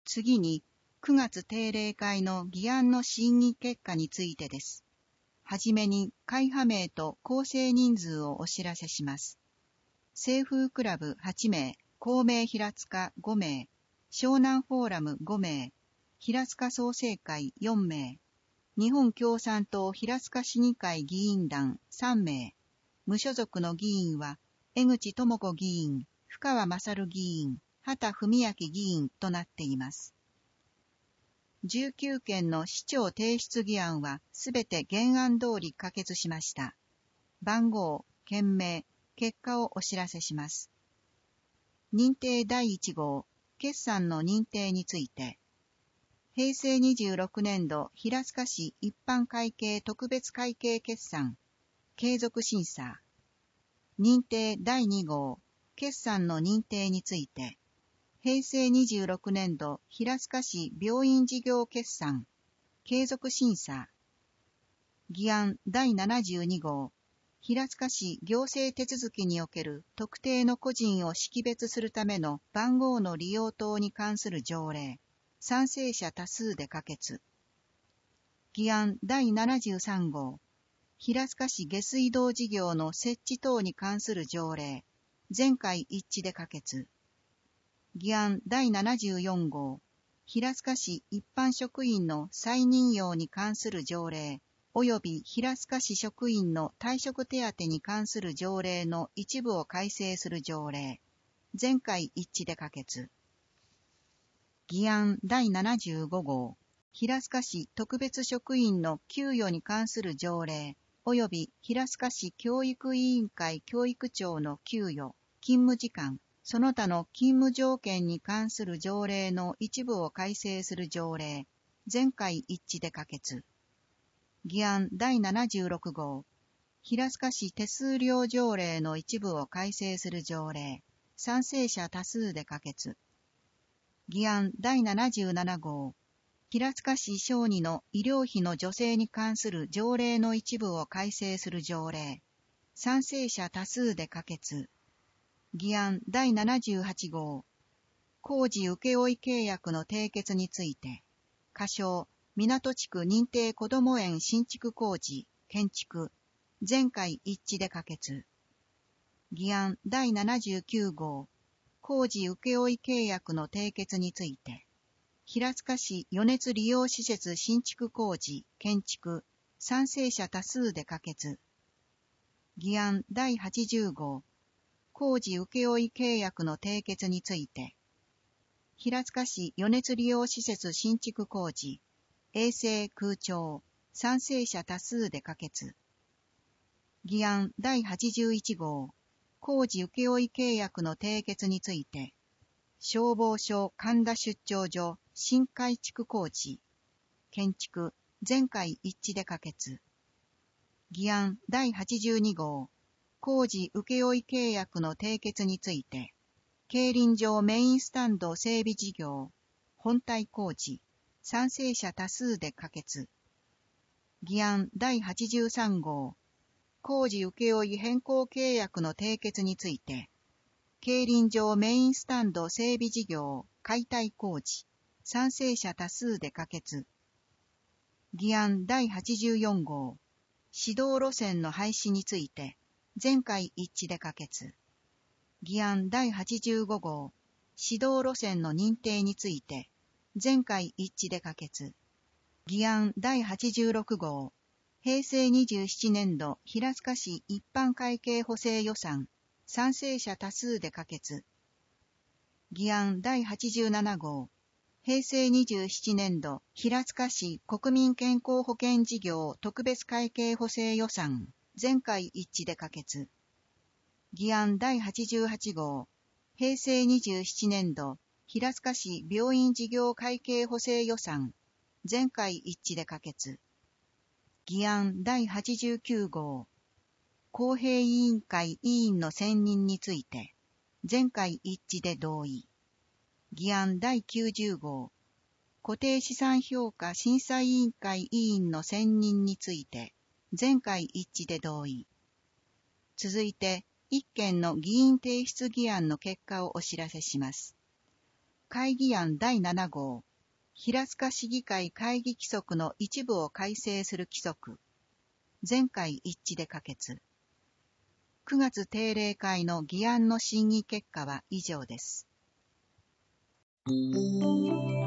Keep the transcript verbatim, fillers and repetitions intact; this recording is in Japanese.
次に、くがつ定例会の議案の審議結果についてです。はじめに、会派名と構成人数をお知らせします。清風クラブはちめい、公明平塚ごめい、湘南フォーラムごめい、平塚創成会よんめい、日本共産党平塚市議会議員団さんめい、無所属の議員は、江口智子議員、深川勝議員、畑文明議員となっています。じゅうきゅうけんの市長提出議案はすべて原案通り可決しました。番号、件名、結果をお知らせします。認定だいいち号、決算の認定について、平成にじゅうろくねんど平塚市一般会計特別会計決算、継続審査。認定だいに号、決算の認定について、平成にじゅうろくねんど平塚市病院事業決算、継続審査。議案だいななじゅうに号、平塚市行政手続きにおける特定の個人を識別するための番号の利用等に関する条例、賛成者多数で可決。議案だいななじゅうさん号、平塚市下水道事業の設置等に関する条例、全会一致で可決。議案だいななじゅうよん号、平塚市一般職員の再任用に関する条例、及び平塚市職員の退職手当に関する条例の一部を改正する条例、全会一致で可決。議案だいななじゅうご号、平塚市特別職員の給与に関する条例、及び平塚市教育委員会教育長の給与、勤務時間、その他の勤務条件に関する条例の一部を改正する条例、全会一致で可決。議案だいななじゅうろく号、平塚市手数料条例の一部を改正する条例、賛成者多数で可決。議案だいななじゅうなな号、平塚市小児の医療費の助成に関する条例の一部を改正する条例、賛成者多数で可決。議案だいななじゅうはち号、工事請負契約の締結について、仮称、港地区認定こども園新築工事、建築、全会一致で可決。議案だいななじゅうきゅう号、工事請負契約の締結について、平塚市余熱利用施設新築工事、建築、賛成者多数で可決。議案だいはちじゅう号、工事請負契約の締結について、平塚市余熱利用施設新築工事、衛生空調、賛成者多数で可決。議案だいはちじゅういち号、工事請負契約の締結について、消防署神田出張所新改築工事、建築、全会一致で可決。議案だいはちじゅうに号、工事請負契約の締結について、競輪場メインスタンド整備事業、本体工事、賛成者多数で可決。議案だいはちじゅうさん号、工事請負変更契約の締結について、競輪場メインスタンド整備事業、解体工事、賛成者多数で可決。議案だいはちじゅうよん号、指導路線の廃止について、全会一致で可決。議案だいはちじゅうご号、指導路線の認定について、全会一致で可決。議案だいはちじゅうろく号、平成にじゅうななねん度平塚市一般会計補正予算、賛成者多数で可決。議案だいはちじゅうなな号、平成にじゅうななねん度平塚市国民健康保険事業特別会計補正予算、全会一致で可決。議案だいはちじゅうはち号、平成にじゅうななねん度平塚市病院事業会計補正予算、全会一致で可決。議案だいはちじゅうきゅう号、公平委員会委員の選任について、全会一致で同意。議案だいきゅうじゅう号、固定資産評価審査委員会委員の選任について、全会一致で同意。続いて、一件の議員提出議案の結果をお知らせします。 会議案だいなな号、平塚市議会会議規則の一部を改正する規則、全会一致で可決。くがつ定例会の議案の審議結果は以上です。